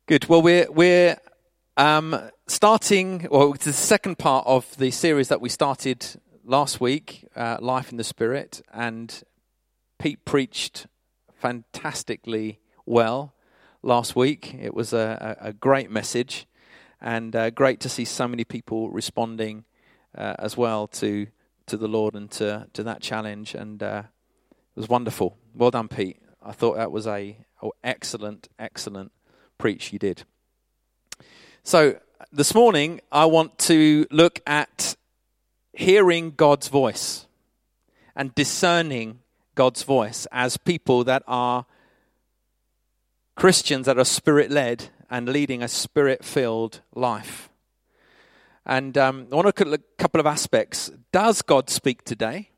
Good. Well, we're starting. Well, it's the second part of the series that we started last week, Life in the Spirit, and Pete preached fantastically well last week. It was a great message, and great to see so many people responding as well to the Lord and to that challenge. And it was wonderful. Well done, Pete. I thought that was a excellent preach you did. So this morning I want to look at hearing God's voice and discerning God's voice as people that are Christians that are spirit-led and leading a spirit-filled life. And I want to look at a couple of aspects. Does God speak today?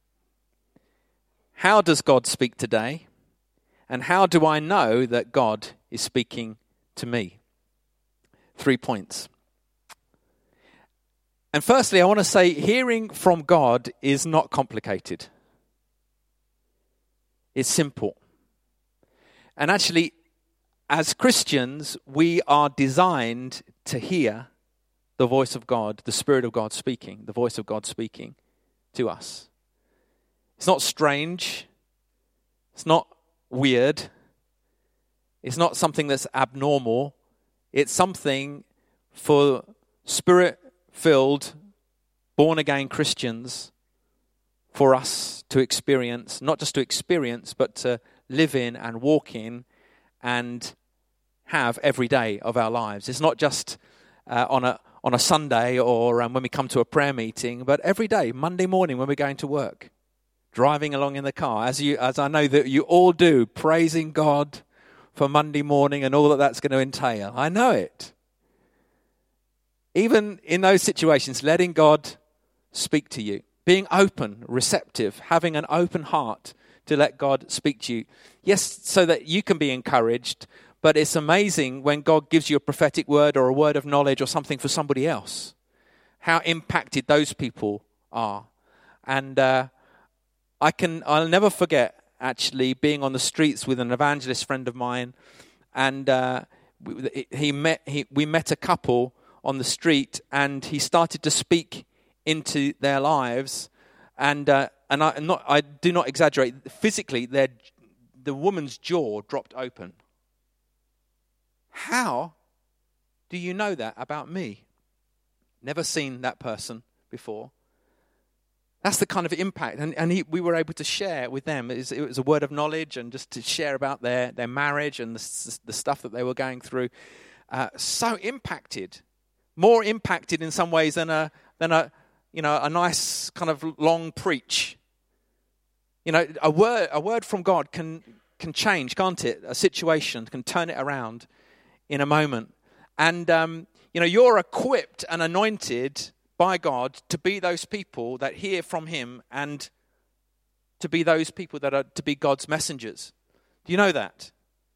How does God speak today? And how do I know that God is speaking to me? 3 points. And firstly, I want to say hearing from God is not complicated. It's simple. And actually, as Christians, we are designed to hear the voice of God, the Spirit of God speaking, the voice of God speaking to us. It's not strange. It's not weird. It's not something that's abnormal. It's something for spirit-filled, born-again Christians for us to experience, not just to experience, but to live in and walk in and have every day of our lives. It's not just on a Sunday or when we come to a prayer meeting, but every day, Monday morning when we're going to work, driving along in the car, as I know that you all do, praising God for Monday morning and all that that's going to entail. I know it. Even in those situations, letting God speak to you, being open, receptive, having an open heart to let God speak to you. Yes, so that you can be encouraged, but it's amazing when God gives you a prophetic word or a word of knowledge or something for somebody else, how impacted those people are. And I'll never forget actually being on the streets with an evangelist friend of mine, and we met a couple on the street, and he started to speak into their lives, and I do not exaggerate. Physically, the woman's jaw dropped open. How do you know that about me? Never seen that person before. That's the kind of impact, and we were able to share with them. It was a word of knowledge, and just to share about their marriage and the stuff that they were going through. So impacted, more impacted in some ways than a nice kind of long preach. You know, a word from God can change, can't it? A situation can turn it around in a moment, and you're equipped and anointed by God to be those people that hear from Him and to be those people that are to be God's messengers. Do you know that?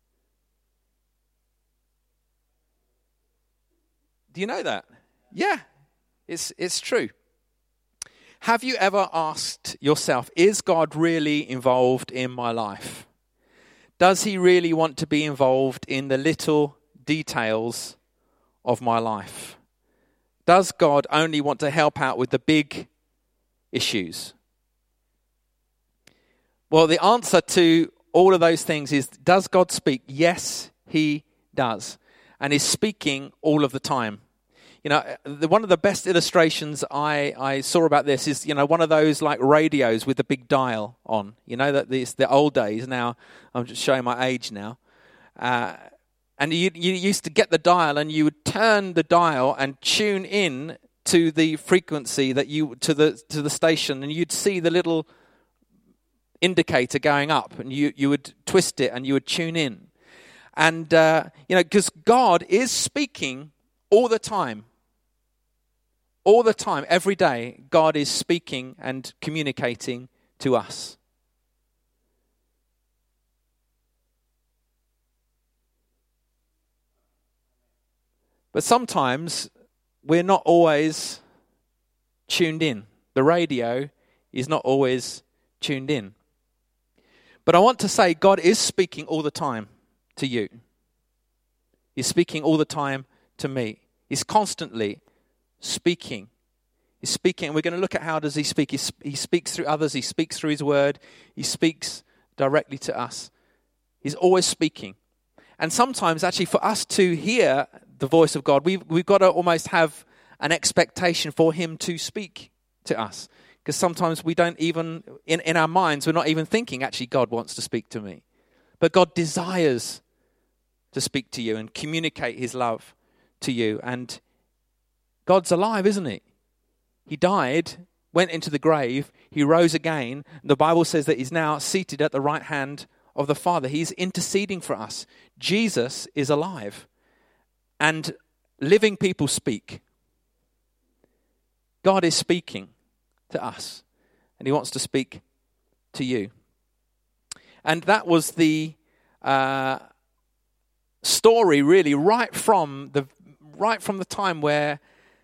Do you know that? Yeah, it's true. Have you ever asked yourself, is God really involved in my life? Does He really want to be involved in the little details of my life? Does God only want to help out with the big issues? Well, the answer to all of those things is, does God speak? Yes, He does. And He's speaking all of the time. You know, one of the best illustrations I saw about this is, one of those like radios with the big dial on. You know, that it's the old days now. I'm just showing my age now. And you used to get the dial, and you would turn the dial and tune in to the frequency to the station, and you'd see the little indicator going up, and you would twist it and you would tune in. And because God is speaking all the time. All the time, every day, God is speaking and communicating to us. But sometimes we're not always tuned in. The radio is not always tuned in. But I want to say God is speaking all the time to you. He's speaking all the time to me. He's constantly speaking. He's speaking. We're going to look at how does he speak. He speaks through others. He speaks through his word. He speaks directly to us. He's always speaking. And sometimes actually for us to hear the voice of God, we've got to almost have an expectation for him to speak to us. Because sometimes we don't even, in our minds, we're not even thinking, actually, God wants to speak to me. But God desires to speak to you and communicate his love to you. And God's alive, isn't he? He died, went into the grave, he rose again. The Bible says that he's now seated at the right hand of the Father. He's interceding for us. Jesus is alive. And living people speak. God is speaking to us. And he wants to speak to you. And that was the story, really, right from the time where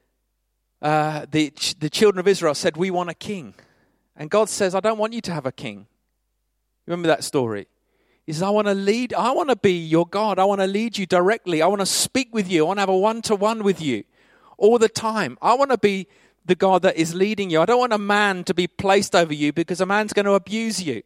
the children of Israel said, "We want a king," and God says, "I don't want you to have a king." Remember that story? He says, "I want to lead. I want to be your God. I want to lead you directly. I want to speak with you. I want to have a one-to-one with you all the time. I want to be the God that is leading you. I don't want a man to be placed over you because a man's going to abuse you."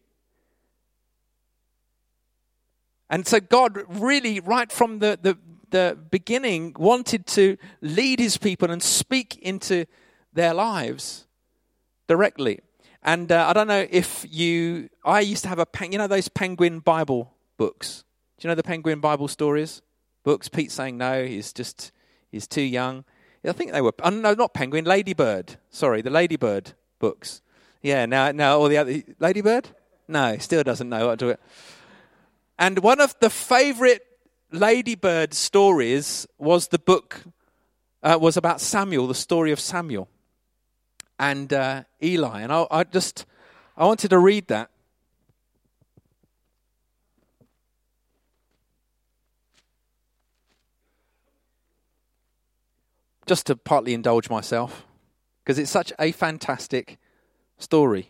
And so God really, right from the beginning, wanted to lead his people and speak into their lives directly. And I don't know if I used to have those Penguin Bible books. Do you know the Penguin Bible stories? Books? Pete's saying no, he's too young. I think they were, no, not Penguin, Ladybird. Sorry, the Ladybird books. Yeah, now all the other, Ladybird? No, still doesn't know what to do it. And one of the favorite Ladybird stories was the book, was about Samuel, the story of Samuel and Eli. And I wanted to read that. Just to partly indulge myself, because it's such a fantastic story.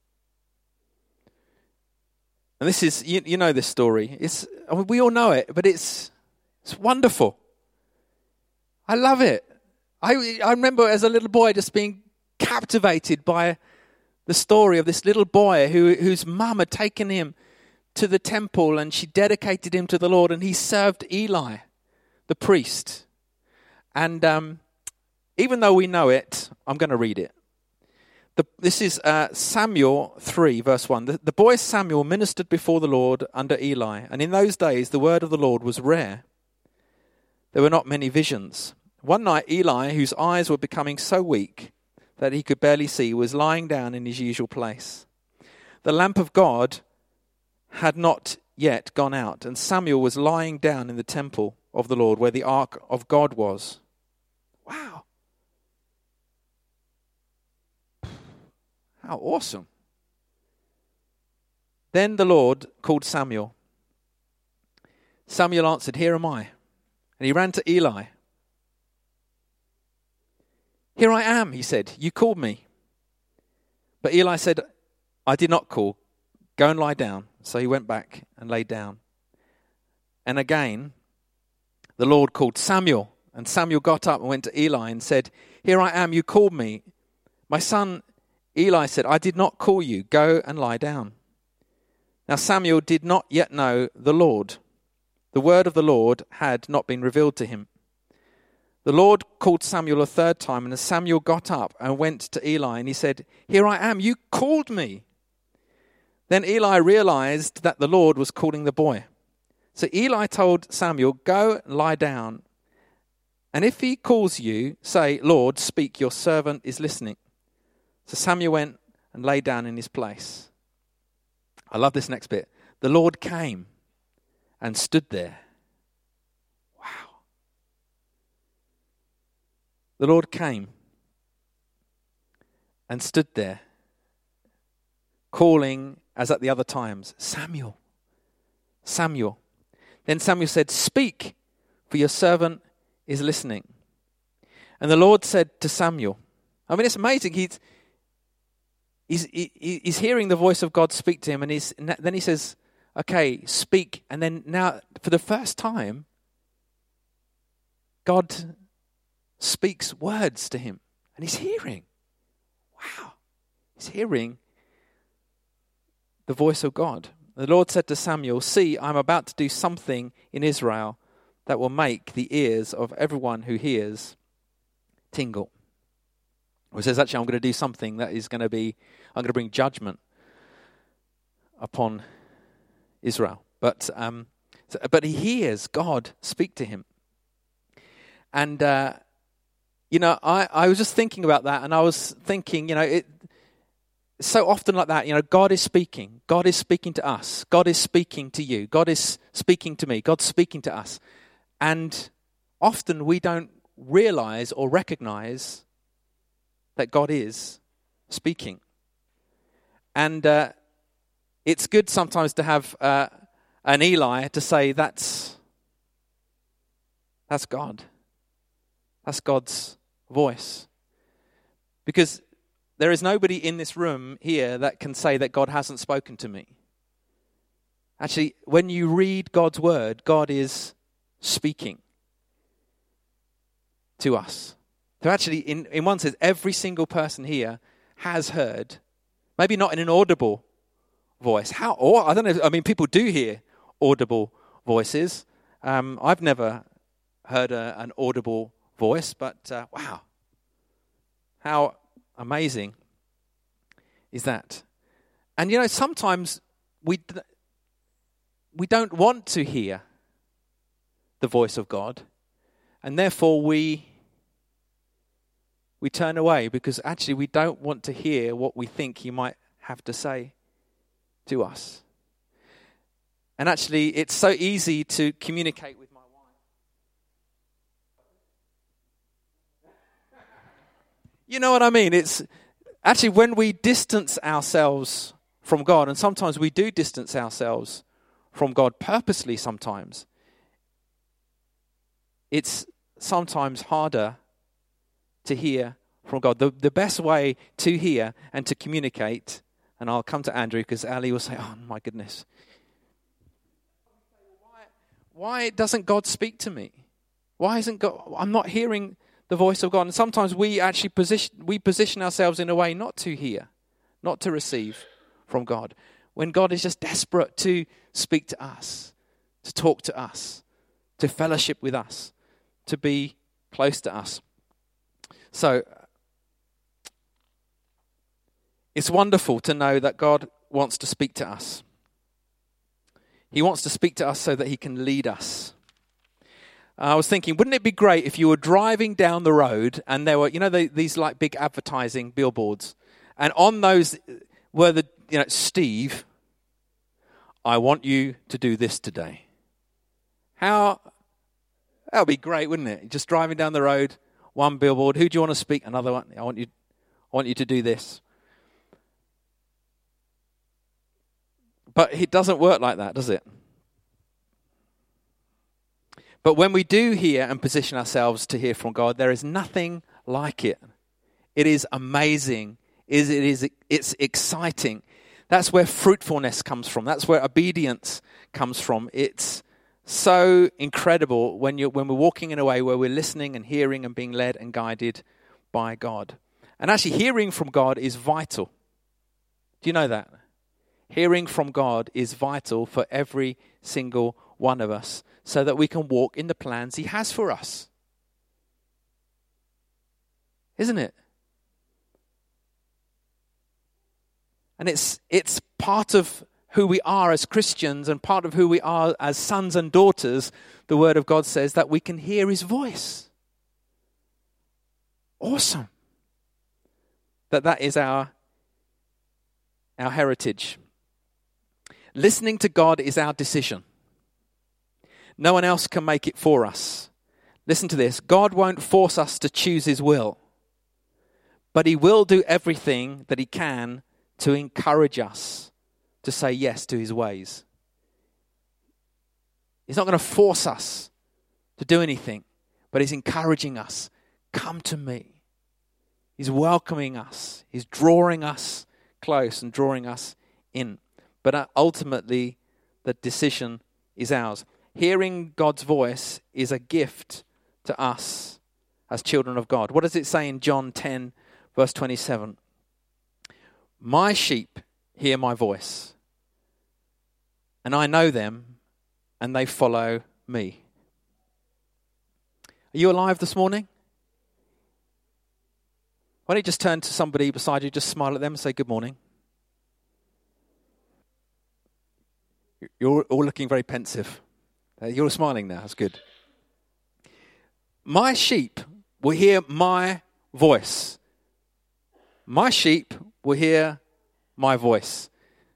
And this is, you know this story. We all know it, but it's wonderful. I love it. I remember as a little boy just being captivated by the story of this little boy whose mum had taken him to the temple and she dedicated him to the Lord, and he served Eli, the priest. And even though we know it, I'm going to read it. This is Samuel 3, verse 1. The boy Samuel ministered before the Lord under Eli, and in those days the word of the Lord was rare. There were not many visions. One night Eli, whose eyes were becoming so weak that he could barely see, was lying down in his usual place. The lamp of God had not yet gone out, and Samuel was lying down in the temple of the Lord where the ark of God was. Wow. How awesome. Then the Lord called Samuel. Samuel answered, "Here am I." And he ran to Eli. "Here I am," he said. "You called me." But Eli said, "I did not call. Go and lie down." So he went back and lay down. And again, the Lord called Samuel. And Samuel got up and went to Eli and said, "Here I am, you called me." "My son," Eli said, "I did not call you. Go and lie down." Now Samuel did not yet know the Lord. The word of the Lord had not been revealed to him. The Lord called Samuel a third time, and as Samuel got up and went to Eli, and he said, "Here I am, you called me." Then Eli realized that the Lord was calling the boy. So Eli told Samuel, "Go and lie down. And if he calls you, say, 'Lord, speak, your servant is listening.'" So Samuel went and lay down in his place. I love this next bit. The Lord came and stood there. Wow. The Lord came and stood there, calling as at the other times, "Samuel, Samuel." Then Samuel said, "Speak, for your servant is listening." And the Lord said to Samuel, I mean, it's amazing. He's hearing the voice of God speak to him, and then he says, "Okay, speak." And then now, for the first time, God speaks words to him, and he's hearing. Wow. He's hearing the voice of God. The Lord said to Samuel, "See, I'm about to do something in Israel that will make the ears of everyone who hears tingle." Or it says, actually, I'm going to do something that is going to be, I'm going to bring judgment upon Israel. But he hears God speak to him. And, I was just thinking about that, and I was thinking, it's so often like that, God is speaking. God is speaking to us. God is speaking to you. God is speaking to me. God's speaking to us. And often we don't realize or recognize that God is speaking. And it's good sometimes to have an Eli to say, that's God. That's God's voice. Because there is nobody in this room here that can say that God hasn't spoken to me. Actually, when you read God's word, God is speaking to us. So actually, in one sense, every single person here has heard, maybe not in an audible voice. I don't know, people do hear audible voices. I've never heard an audible voice, but wow. How amazing is that? And sometimes we don't want to hear the voice of God, and therefore we turn away because actually we don't want to hear what we think he might have to say to us. And actually it's so easy to communicate with my wife. You know what I mean? It's actually when we distance ourselves from God, and sometimes we do distance ourselves from God purposely sometimes, it's sometimes harder to hear from God. The best way to hear and to communicate, and I'll come to Andrew because Ali will say, "Oh my goodness, why doesn't God speak to me? Why isn't God? I'm not hearing the voice of God." And sometimes we actually position ourselves in a way not to hear, not to receive from God, when God is just desperate to speak to us, to talk to us, to fellowship with us, to be close to us. So it's wonderful to know that God wants to speak to us. He wants to speak to us so that he can lead us. I was thinking, wouldn't it be great if you were driving down the road and there were, these like big advertising billboards, and on those were the, Steve, I want you to do this today. That would be great, wouldn't it? Just driving down the road, one billboard. Who do you want to speak? Another one. I want you to do this. But it doesn't work like that, does it? But when we do hear and position ourselves to hear from God, there is nothing like it. It is amazing. It's exciting. That's where fruitfulness comes from. That's where obedience comes from. It's so incredible when we're walking in a way where we're listening and hearing and being led and guided by God. And actually, hearing from God is vital. Do you know that? Hearing from God is vital for every single one of us so that we can walk in the plans he has for us. Isn't it? And it's part of who we are as Christians and part of who we are as sons and daughters. The Word of God says that we can hear his voice. Awesome. That is our heritage. Listening to God is our decision. No one else can make it for us. Listen to this. God won't force us to choose his will, but he will do everything that he can to encourage us to say yes to his ways. He's not going to force us to do anything, but he's encouraging us. Come to me. He's welcoming us. He's drawing us close and drawing us in. But ultimately, the decision is ours. Hearing God's voice is a gift to us as children of God. What does it say in John 10, verse 27? My sheep hear my voice, and I know them, and they follow me. Are you alive this morning? Why don't you just turn to somebody beside you, just smile at them and say good morning. You're all looking very pensive. You're smiling now, that's good. My sheep will hear my voice. My sheep will hear my voice.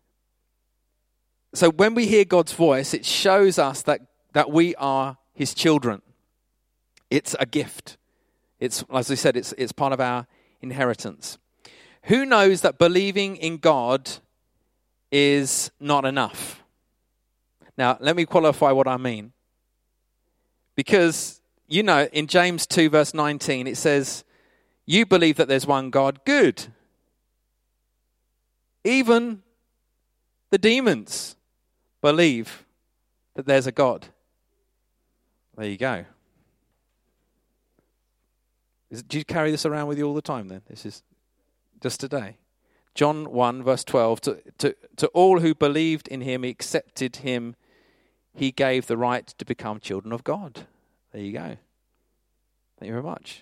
So when we hear God's voice, it shows us that we are his children. It's a gift. It's, as we said, it's part of our inheritance. Who knows that believing in God is not enough? Now, let me qualify what I mean. Because, you know, in James 2, verse 19, it says, you believe that there's one God. Good. Even the demons believe that there's a God. There you go. Do you carry this around with you all the time then? This is just today. John 1, verse 12, to all who believed in him, he accepted him, he gave the right to become children of God. There you go. Thank you very much.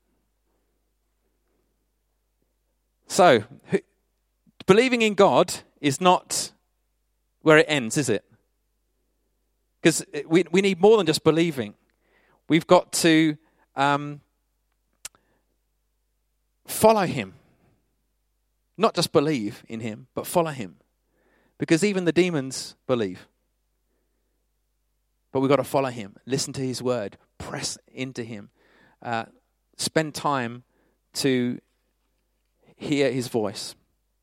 So, believing in God is not where it ends, is it? Because we need more than just believing. We've got to follow him. Not just believe in him, but follow him. Because even the demons believe. But we've got to follow him, listen to his word, press into him, spend time to hear his voice.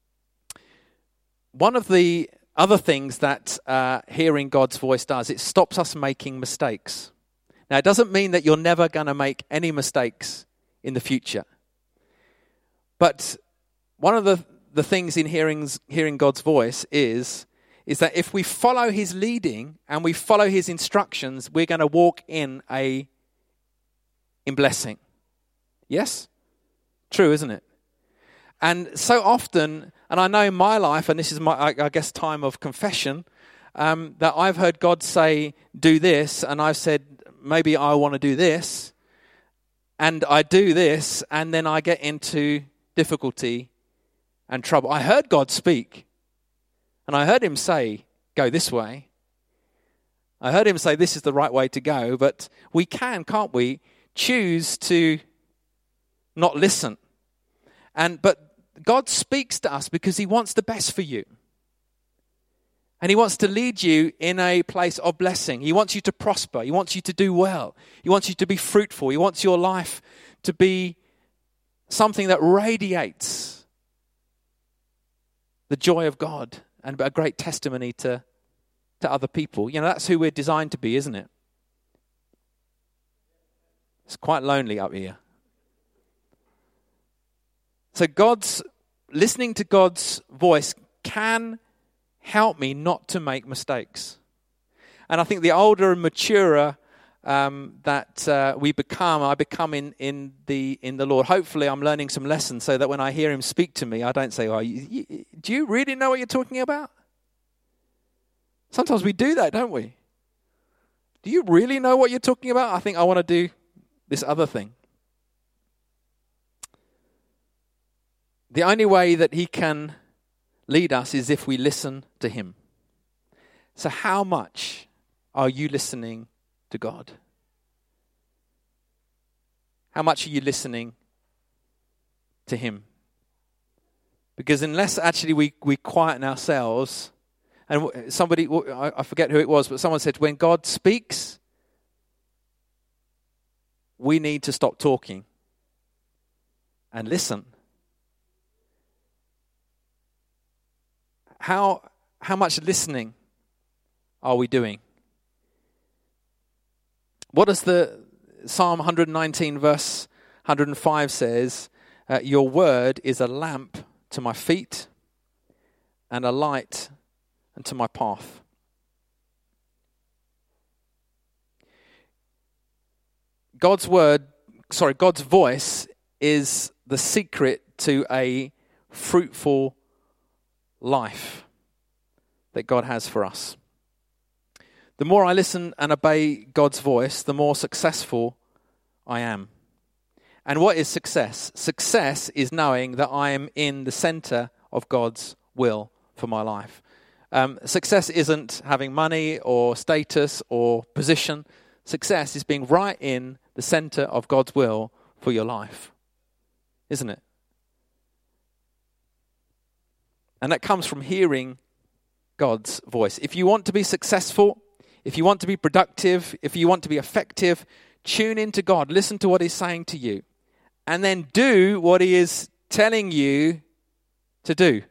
One of the other things that hearing God's voice does, it stops us making mistakes. Now, it doesn't mean that you're never going to make any mistakes in the future. But one of the things in hearing God's voice is that if we follow his leading and we follow his instructions, we're going to walk in blessing. Yes? True, isn't it? And so often, and I know in my life, and this is my, I guess, time of confession, that I've heard God say, do this, and I've said, maybe I want to do this, and I do this, and then I get into difficulty and trouble. I heard God speak, and I heard him say, go this way. I heard him say, this is the right way to go, but we can't we, choose to not listen. But God speaks to us because he wants the best for you. And he wants to lead you in a place of blessing. He wants you to prosper. He wants you to do well. He wants you to be fruitful. He wants your life to be something that radiates the joy of God and a great testimony to other people. You know, that's who we're designed to be, isn't it? It's quite lonely up here. So listening to God's voice can help me not to make mistakes. And I think the older and maturer that we become, I become in the Lord. Hopefully I'm learning some lessons so that when I hear him speak to me, I don't say, oh, do you really know what you're talking about? Sometimes we do that, don't we? Do you really know what you're talking about? I think I want to do this other thing. The only way that he can lead us is if we listen to him. So how much are you listening to God? How much are you listening to him? Because unless actually we quieten ourselves, and somebody, I forget who it was, but someone said, when God speaks, we need to stop talking and listen. How much listening are we doing? What does the Psalm 119 verse 105 says? Your word is a lamp to my feet and a light unto my path. God's voice is the secret to a fruitful life that God has for us. The more I listen and obey God's voice, the more successful I am. And what is success? Success is knowing that I am in the center of God's will for my life. Success isn't having money or status or position. Success is being right in the center of God's will for your life, isn't it? And that comes from hearing God's voice. If you want to be successful, if you want to be productive, if you want to be effective, tune into God. Listen to what He's saying to you. And then do what He is telling you to do.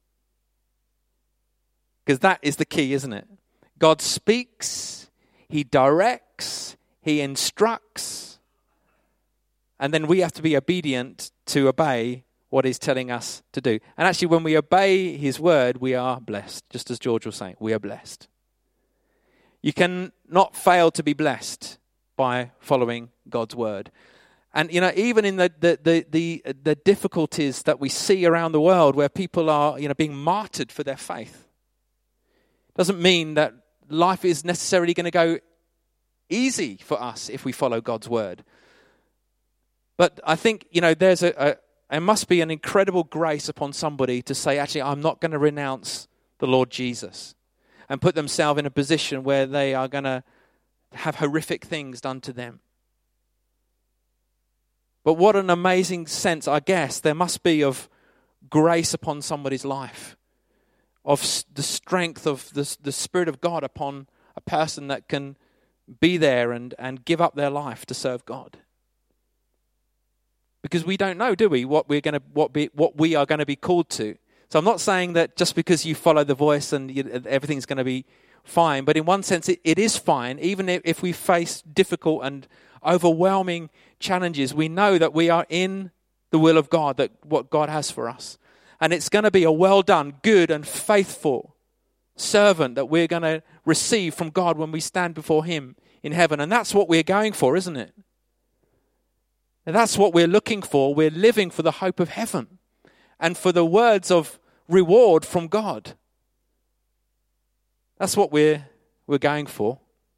Because that is the key, isn't it? God speaks, He directs, He instructs, and then we have to be obedient to obey what He's telling us to do. And actually, when we obey His word, we are blessed. Just as George was saying, we are blessed. You can not fail to be blessed by following God's word. And, even in the difficulties that we see around the world where people are, being martyred for their faith, doesn't mean that life is necessarily going to go easy for us if we follow God's word. But I think, there must be an incredible grace upon somebody to say, actually, I'm not going to renounce the Lord Jesus and put themselves in a position where they are going to have horrific things done to them. But what an amazing sense, I guess, there must be of grace upon somebody's life, of the strength of the Spirit of God upon a person that can be there and give up their life to serve God. Because we don't know, do we, what we are going to be called to. So I'm not saying that just because you follow the voice and everything's going to be fine, but in one sense it is fine. Even if we face difficult and overwhelming challenges, we know that we are in the will of God, that what God has for us. And it's going to be a well done, good and faithful servant that we're going to receive from God when we stand before Him in heaven. And that's what we're going for, isn't it? And that's what we're looking for. We're living for the hope of heaven and for the words of reward from God. That's what we're going for.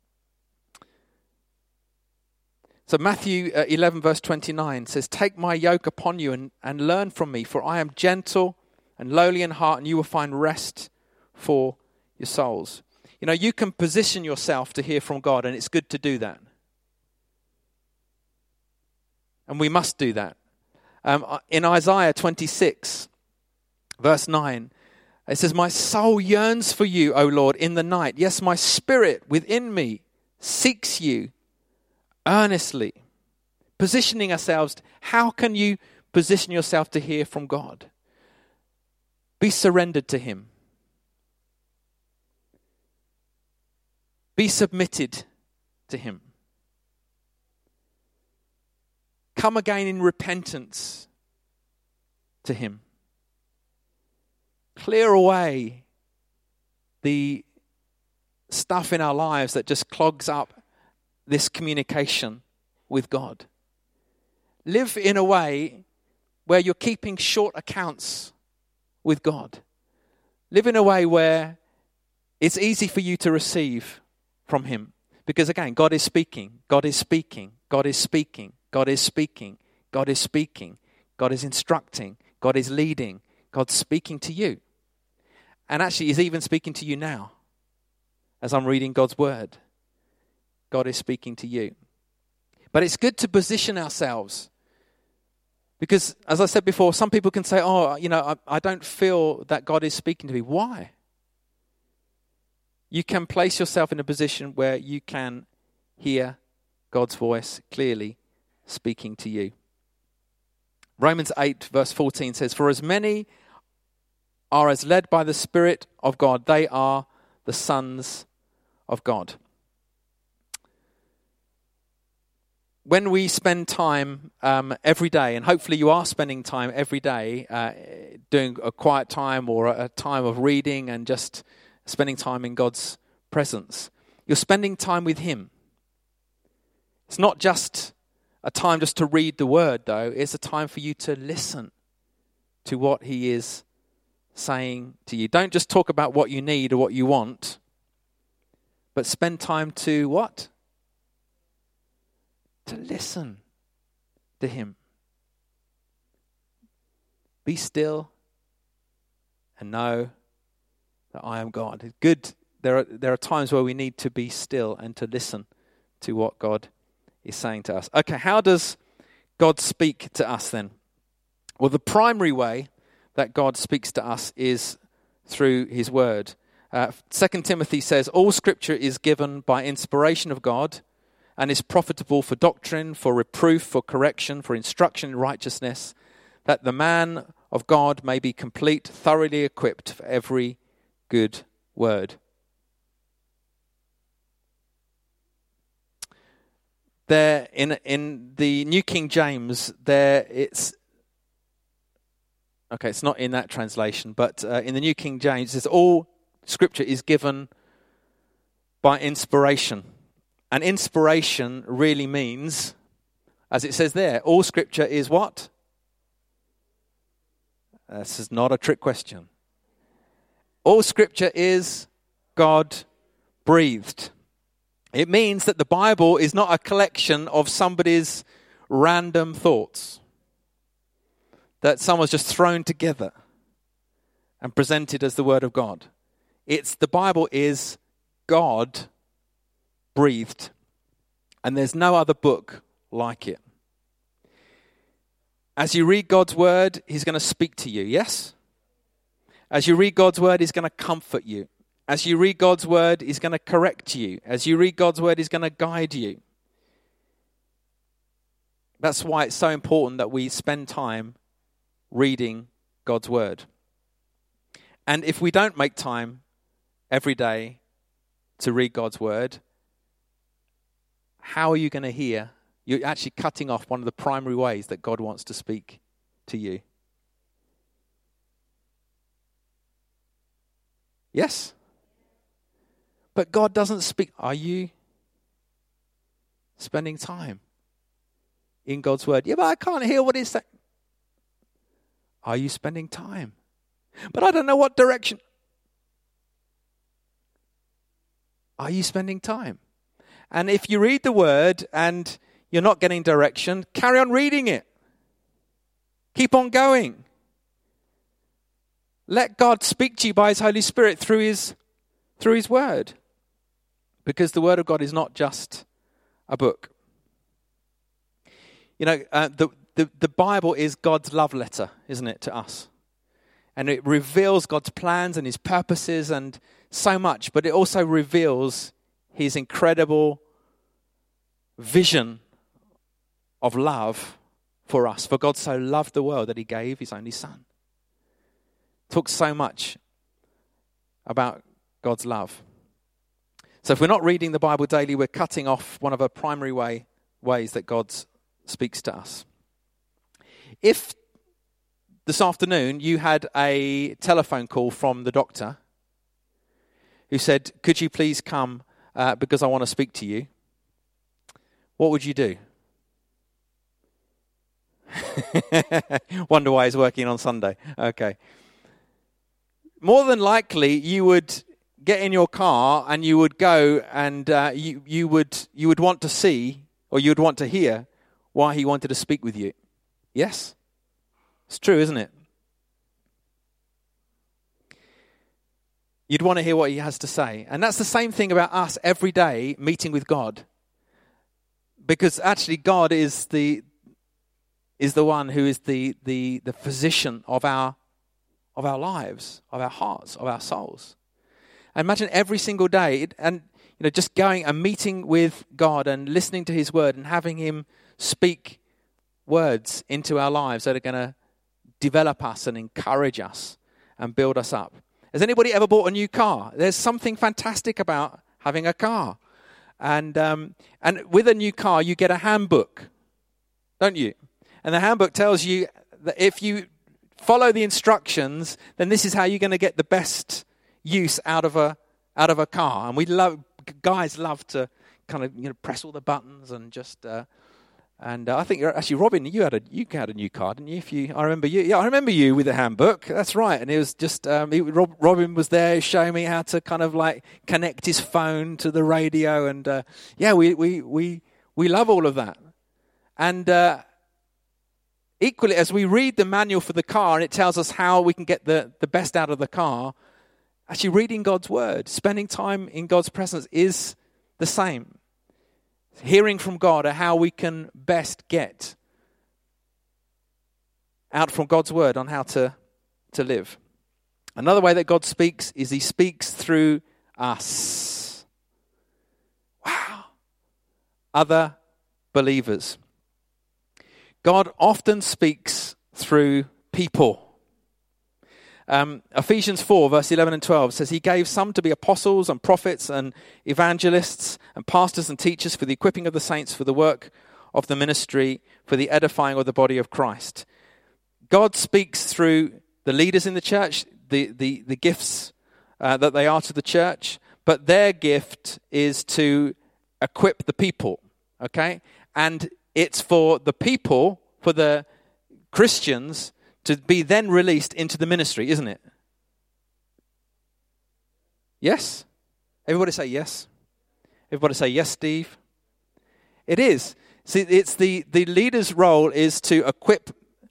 So Matthew 11 verse 29 says, "Take my yoke upon you and learn from me, for I am gentle and lowly in heart, and you will find rest for your souls." You can position yourself to hear from God, and it's good to do that. And we must do that. In Isaiah 26 verse 9, it says, "My soul yearns for you, O Lord, in the night. Yes, my spirit within me seeks you earnestly." Positioning ourselves. How can you position yourself to hear from God? Be surrendered to Him. Be submitted to Him. Come again in repentance to Him. Clear away the stuff in our lives that just clogs up this communication with God. Live in a way where you're keeping short accounts with God. Live in a way where it's easy for you to receive from Him. Because again, God is speaking. God is speaking. God is speaking. God is speaking. God is speaking. God is instructing. God is leading. God's speaking to you. And actually, He's even speaking to you now. As I'm reading God's word, God is speaking to you. But it's good to position ourselves. Because, as I said before, some people can say, I don't feel that God is speaking to me. Why? You can place yourself in a position where you can hear God's voice clearly speaking to you. Romans 8 verse 14 says, "For as many are as led by the Spirit of God, they are the sons of God." When we spend time every day, and hopefully you are spending time every day doing a quiet time or a time of reading and just spending time in God's presence, you're spending time with Him. It's not just a time just to read the word, though. It's a time for you to listen to what he is saying to you. Don't just talk about what you need or what you want, but spend time to what? To listen to him. Be still and know that I am God. It's good. There are times where we need to be still and to listen to what God is saying to us. Okay, how does God speak to us then? Well, the primary way that God speaks to us is through his word. 2 Timothy says, all scripture is given by inspiration of God and is profitable for doctrine, for reproof, for correction, for instruction in righteousness, that the man of God may be complete, thoroughly equipped for every good word. There in the New King James, it's not in that translation, but in the New King James, it says all scripture is given by inspiration. And inspiration really means, as it says there, all scripture is what? This is not a trick question. All scripture is God breathed. It means that the Bible is not a collection of somebody's random thoughts that someone's just thrown together and presented as the Word of God. The Bible is God breathed, and there's no other book like it. As you read God's Word, he's going to speak to you, yes? As you read God's Word, he's going to comfort you. As you read God's word, he's going to correct you. As you read God's word, he's going to guide you. That's why it's so important that we spend time reading God's word. And if we don't make time every day to read God's word, how are you going to hear? You're actually cutting off one of the primary ways that God wants to speak to you. Yes? But God doesn't speak. Are you spending time in God's word? Yeah, but I can't hear what he's saying. Are you spending time? But I don't know what direction. Are you spending time? And if you read the word and you're not getting direction, carry on reading it. Keep on going. Let God speak to you by his Holy Spirit through his word. Because the word of God is not just a book. You know, the Bible is God's love letter, isn't it, to us? And it reveals God's plans and his purposes and so much, but it also reveals his incredible vision of love for us. For God so loved the world that he gave his only son. Talks so much about God's love. So if we're not reading the Bible daily, we're cutting off one of our primary ways that God speaks to us. If this afternoon you had a telephone call from the doctor who said, could you please come because I want to speak to you, what would you do? Wonder why he's working on Sunday. Okay. More than likely, you would get in your car and you would go and you would want to see, or you would want to hear why he wanted to speak with you. Yes? It's true, isn't it? You'd want to hear what he has to say. And that's the same thing about us every day meeting with God. Because actually God is the one who is the physician of our lives, of our hearts, of our souls. And imagine every single day, and just going and meeting with God and listening to his word and having him speak words into our lives that are going to develop us and encourage us and build us up. Has anybody ever bought a new car? There's something fantastic about having a car. And with a new car, you get a handbook, don't you? And the handbook tells you that if you follow the instructions, then this is how you're going to get the best use out of a car. And guys love to kind of press all the buttons and just And I think actually, Robin, you had a new car, didn't you? I remember you. Yeah, I remember you with the handbook. That's right. And it was just Robin was there showing me how to kind of like connect his phone to the radio, and we love all of that. And equally, as we read the manual for the car, and it tells us how we can get the best out of the car. Actually, reading God's word, spending time in God's presence is the same. Hearing from God how we can best get out from God's word on how to live. Another way that God speaks is he speaks through us. Wow. Other believers. God often speaks through people. Ephesians 4, verse 11 and 12 says, he gave some to be apostles and prophets and evangelists and pastors and teachers for the equipping of the saints, for the work of the ministry, for the edifying of the body of Christ. God speaks through the leaders in the church, the gifts that they are to the church, but their gift is to equip the people, okay? And it's for the people, for the Christians, to be then released into the ministry, isn't it? Yes? Everybody say yes. Everybody say yes, Steve. It is. See, it's the leader's role is to equip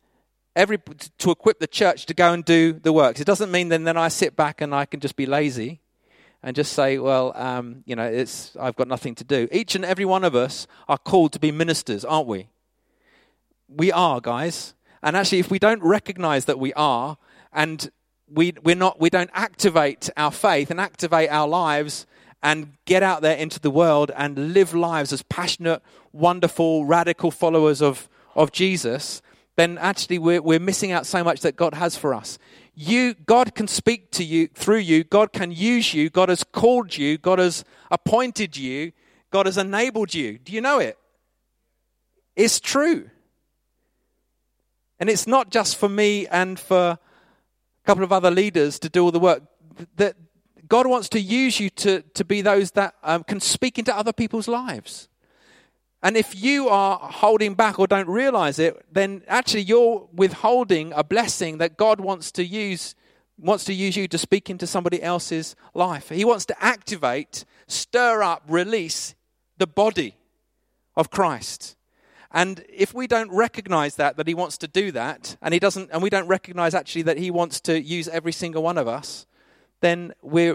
the church to go and do the works. It doesn't mean then I sit back and I can just be lazy and just say, well, I've got nothing to do. Each and every one of us are called to be ministers, aren't we? We are, guys. And actually, if we don't recognize that we are, and we don't activate our faith and activate our lives and get out there into the world and live lives as passionate, wonderful, radical followers of Jesus, then actually we're missing out so much that God has for us. God can speak to you through you. God can use you. God has called you. God has appointed you. God has enabled you. Do you know it? It's true. And it's not just for me and for a couple of other leaders to do all the work. That God wants to use you to be those that can speak into other people's lives. And if you are holding back or don't realize it, then actually you're withholding a blessing that God wants to use you to speak into somebody else's life. He wants to activate, stir up, release the body of Christ. And if we don't recognize that he wants to do that, and we don't recognize actually that he wants to use every single one of us, then we're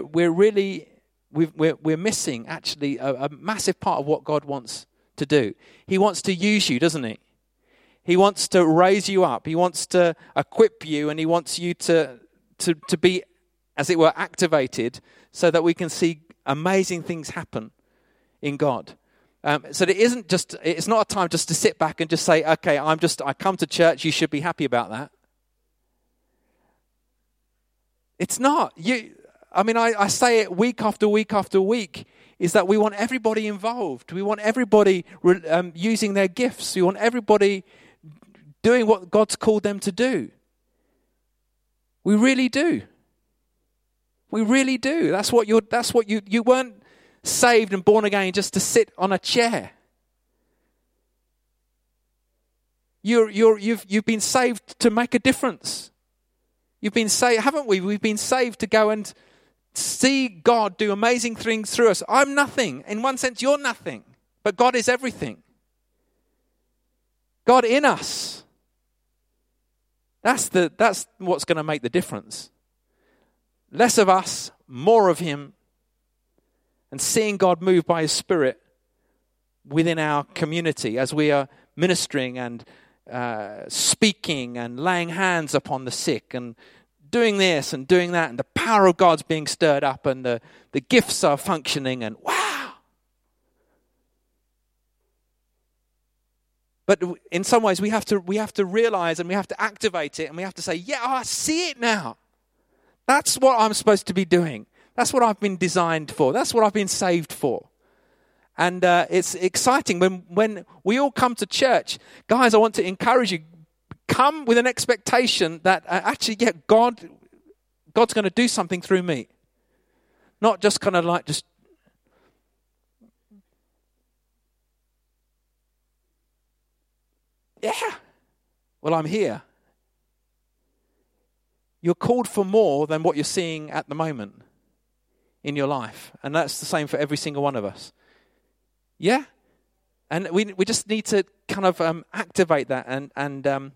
missing actually a massive part of what God wants to do. He wants to use you, doesn't he? He wants to raise you up. He wants to equip you, and he wants you to be, as it were, activated so that we can see amazing things happen in God. So it's not a time just to sit back and just say, okay, I come to church, you should be happy about that. It's not. I say it week after week after week, is that we want everybody involved. We want everybody using their gifts. We want everybody doing what God's called them to do. We really do. We really do. That's what you weren't saved and born again just to sit on a chair. You've been saved to make a difference. You've been saved, haven't we? We've been saved to go and see God do amazing things through us. I'm nothing. In one sense, you're nothing. But God is everything. God in us. That's what's going to make the difference. Less of us, more of him. And seeing God move by his Spirit within our community as we are ministering and speaking and laying hands upon the sick and doing this and doing that, and the power of God's being stirred up, and the gifts are functioning, and wow. But in some ways we have to realize, and we have to activate it, and we have to say, yeah, I see it now. That's what I'm supposed to be doing. That's what I've been designed for. That's what I've been saved for. And it's exciting when we all come to church. Guys, I want to encourage you, come with an expectation that God's going to do something through me. Not just kind of like just... Yeah. Well, I'm here. You're called for more than what you're seeing at the moment in your life. And that's the same for every single one of us. Yeah? And we just need to kind of activate that and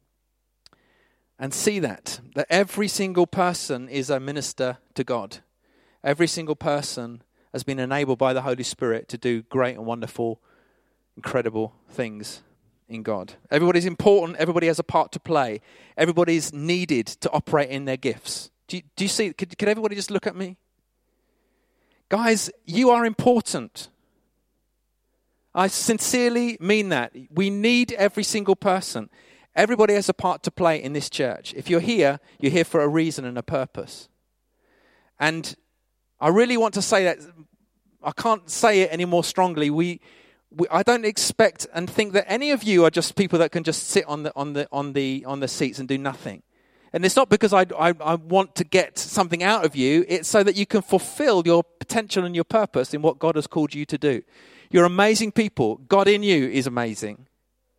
see that every single person is a minister to God. Every single person has been enabled by the Holy Spirit to do great and wonderful, incredible things in God. Everybody's important. Everybody has a part to play. Everybody's needed to operate in their gifts. Do you see? Could everybody just look at me? Guys, you are important. I sincerely mean that. We need every single person. Everybody has a part to play in this church. If you're here for a reason and a purpose. And I really want to say that. I can't say it any more strongly. I don't expect and think that any of you are just people that can just sit on the seats and do nothing. And it's not because I want to get something out of you. It's so that you can fulfill your potential and your purpose in what God has called you to do. You're amazing people. God in you is amazing.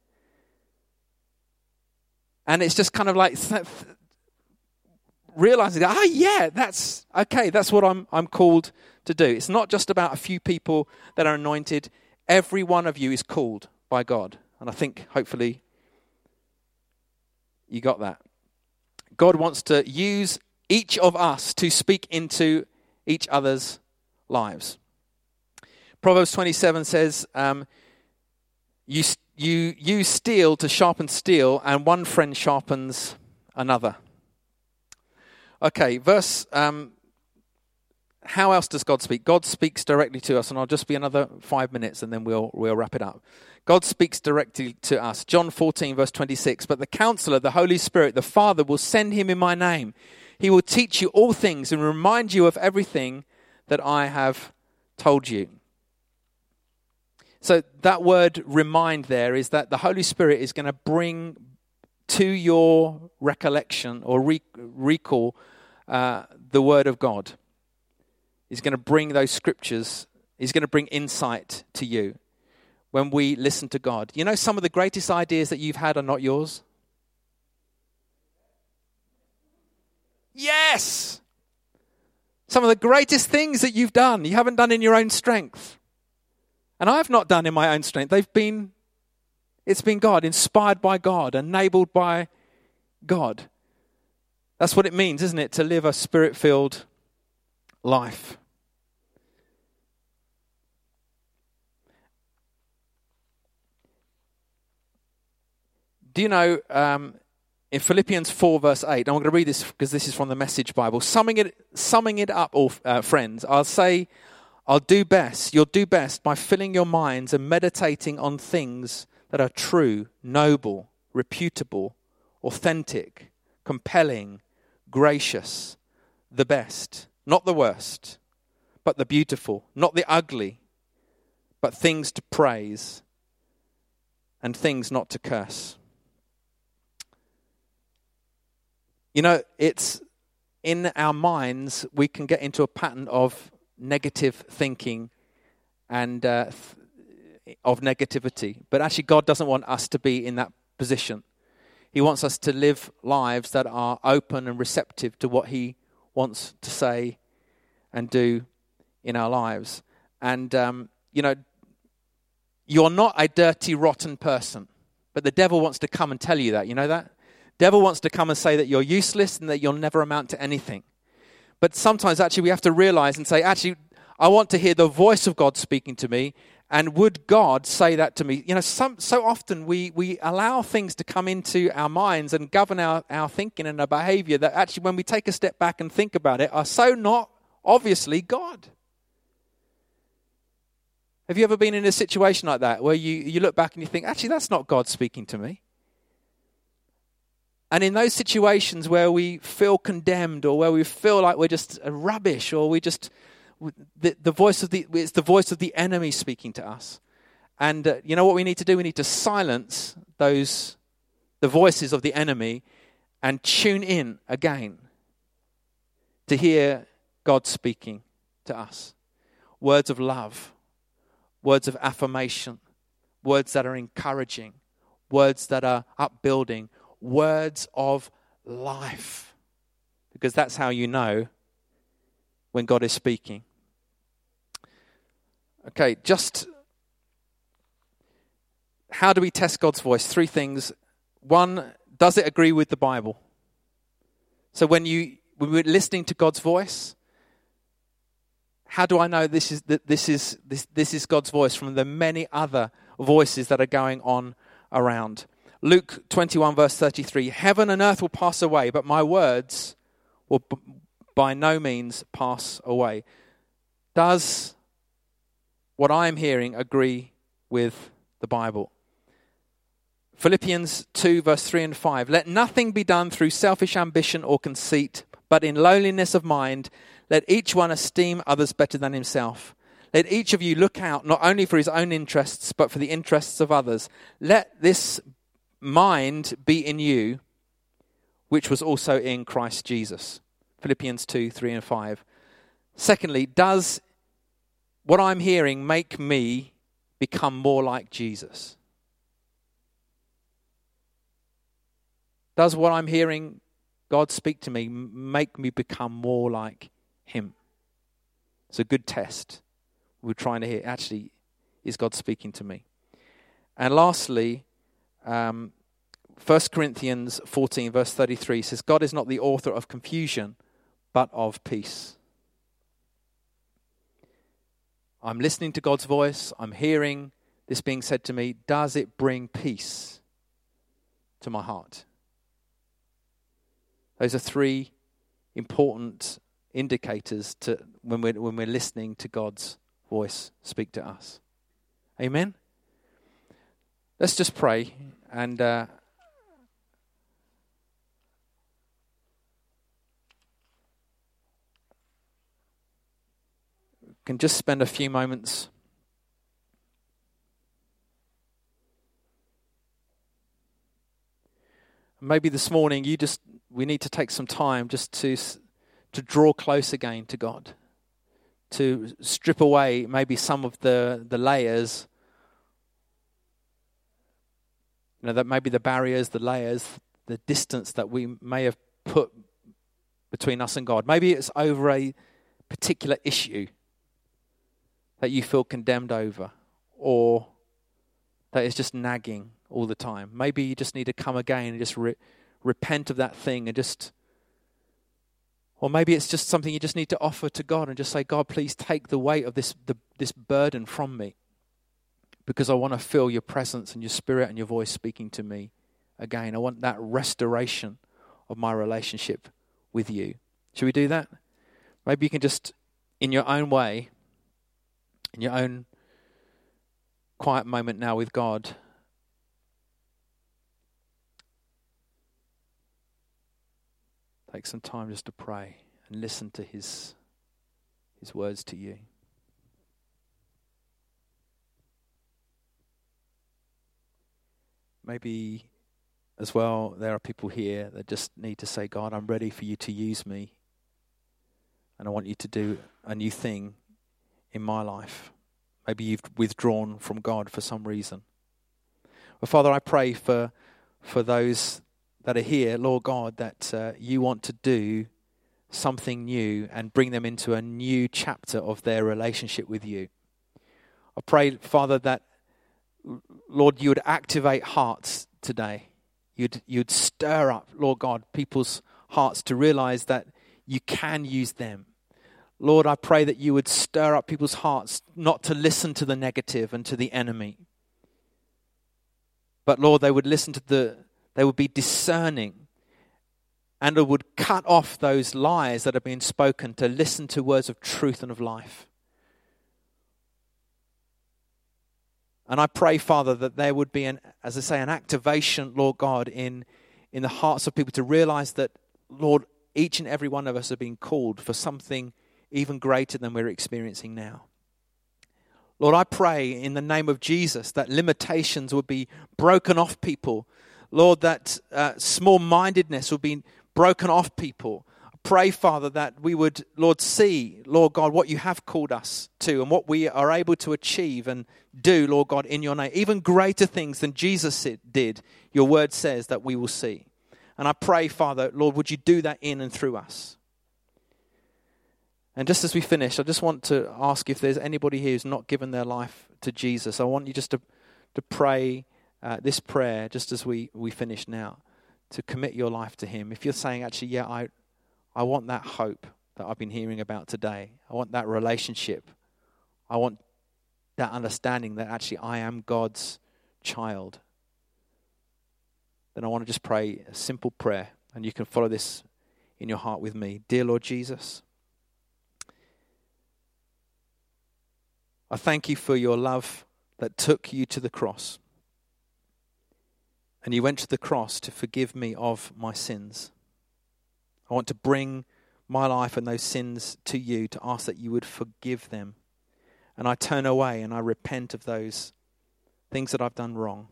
And it's just kind of like realizing that, that's okay. That's what I'm called to do. It's not just about a few people that are anointed. Every one of you is called by God. And I think hopefully you got that. God wants to use each of us to speak into each other's lives. Proverbs 27 says, you use steel to sharpen steel, and one friend sharpens another. Okay, verse... how else does God speak? God speaks directly to us, and I'll just be another 5 minutes and then we'll wrap it up. God speaks directly to us. John 14, verse 26, but the Counselor, the Holy Spirit, the Father, will send him in my name. He will teach you all things and remind you of everything that I have told you. So that word remind there is that the Holy Spirit is going to bring to your recollection or recall the Word of God. He's going to bring those scriptures. He's going to bring insight to you when we listen to God. You know, some of the greatest ideas that you've had are not yours. Yes! Some of the greatest things that you've done, you haven't done in your own strength. And I've not done in my own strength. It's been God, inspired by God, enabled by God. That's what it means, isn't it, to live a spirit-filled life. Do you know, in Philippians 4 verse 8, I'm going to read this because this is from the Message Bible. Summing it up, all friends, I'll say, you'll do best by filling your minds and meditating on things that are true, noble, reputable, authentic, compelling, gracious, the best. Not the worst, but the beautiful. Not the ugly, but things to praise and things not to curse. You know, it's in our minds, we can get into a pattern of negative thinking and of negativity. But actually, God doesn't want us to be in that position. He wants us to live lives that are open and receptive to what He wants to say and do in our lives. And, you know, you're not a dirty, rotten person. But the devil wants to come and tell you that. You know that? Devil wants to come and say that you're useless and that you'll never amount to anything. But sometimes actually we have to realize and say, actually, I want to hear the voice of God speaking to me. And would God say that to me? You know, so often we allow things to come into our minds and govern our thinking and our behavior that actually when we take a step back and think about it are so not obviously God. Have you ever been in a situation like that where you look back and you think, actually, that's not God speaking to me? And in those situations where we feel condemned or where we feel like we're just rubbish or we just... it's the voice of the enemy speaking to us. And you know what we need to do? We need to silence the voices of the enemy and tune in again to hear God speaking to us. Words of love, words of affirmation, words that are encouraging, words that are upbuilding, words of life. Because that's how you know when God is speaking. Okay, just how do we test God's voice? 3 things. 1, does it agree with the Bible? So when we're listening to God's voice, how do I know this is God's voice from the many other voices that are going on around? Luke 21 verse 33, heaven and earth will pass away, but my words will by no means pass away. Does what I'm hearing agree with the Bible? Philippians 2 verse 3 and 5, let nothing be done through selfish ambition or conceit, but in lowliness of mind, let each one esteem others better than himself. Let each of you look out not only for his own interests, but for the interests of others. Let this mind be in you, which was also in Christ Jesus. Philippians 2, 3 and 5. Secondly, does what I'm hearing make me become more like Jesus? Does what I'm hearing God speak to me make me become more like him? It's a good test. We're trying to hear, actually, is God speaking to me? And lastly, 1 Corinthians 14 verse 33 says, God is not the author of confusion, but of peace. I'm listening to God's voice. I'm hearing this being said to me. Does it bring peace to my heart? Those are 3 important indicators to when we're listening to God's voice speak to us. Amen? Let's just pray and can just spend a few moments maybe this morning we need to take some time just to draw close again to God, to strip away maybe some of the layers, that maybe the barriers, the layers, the distance that we may have put between us and God. Maybe it's over a particular issue that you feel condemned over, or that is just nagging all the time. Maybe you just need to come again and just repent of that thing, and or maybe it's just something you just need to offer to God and just say, God, please take the weight of this burden from me, because I want to feel your presence and your spirit and your voice speaking to me again. I want that restoration of my relationship with you. Should we do that? Maybe you can just, in your own way, in your own quiet moment now with God, take some time just to pray and listen to his words to you. Maybe as well there are people here that just need to say, God, I'm ready for you to use me, and I want you to do a new thing in my life. Maybe you've withdrawn from God for some reason. Well, Father, I pray for those that are here, Lord God, that you want to do something new and bring them into a new chapter of their relationship with you. I pray, Father, that, Lord, you would activate hearts today. You'd stir up, Lord God, people's hearts to realize that you can use them. Lord, I pray that you would stir up people's hearts not to listen to the negative and to the enemy, but Lord, they would listen to they would be discerning, and it would cut off those lies that have been spoken to listen to words of truth and of life. And I pray, Father, that there would be an activation, Lord God, in the hearts of people to realize that, Lord, each and every one of us are being called for something even greater than we're experiencing now. Lord, I pray in the name of Jesus that limitations would be broken off people. Lord, that small-mindedness would be broken off people. I Pray, Father, that we would, Lord, see, Lord God, what you have called us to and what we are able to achieve and do, Lord God, in your name. Even greater things than Jesus did, your word says that we will see. And I pray, Father, Lord, would you do that in and through us? And just as we finish, I just want to ask if there's anybody here who's not given their life to Jesus. I want you just to pray this prayer just as we finish now, to commit your life to him. If you're saying, actually, yeah, I want that hope that I've been hearing about today. I want that relationship. I want that understanding that actually I am God's child. Then I want to just pray a simple prayer, and you can follow this in your heart with me. Dear Lord Jesus, I thank you for your love that took you to the cross. And you went to the cross to forgive me of my sins. I want to bring my life and those sins to you, to ask that you would forgive them. And I turn away and I repent of those things that I've done wrong.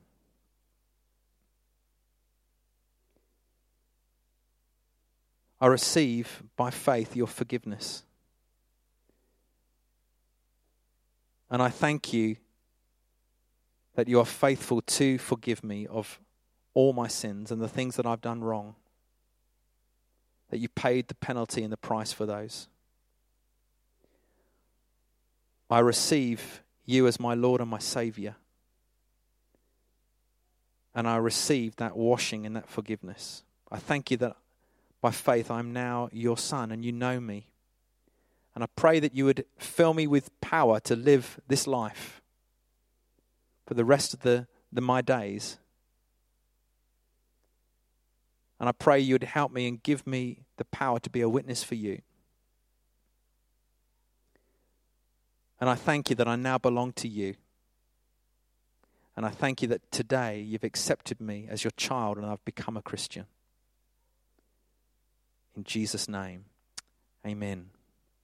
I receive by faith your forgiveness. And I thank you that you are faithful to forgive me of all my sins and the things that I've done wrong. That you paid the penalty and the price for those. I receive you as my Lord and my Savior. And I receive that washing and that forgiveness. I thank you that by faith I'm now your son and you know me. And I pray that you would fill me with power to live this life for the rest of my days. And I pray you would help me and give me the power to be a witness for you. And I thank you that I now belong to you. And I thank you that today you've accepted me as your child and I've become a Christian. In Jesus' name, amen.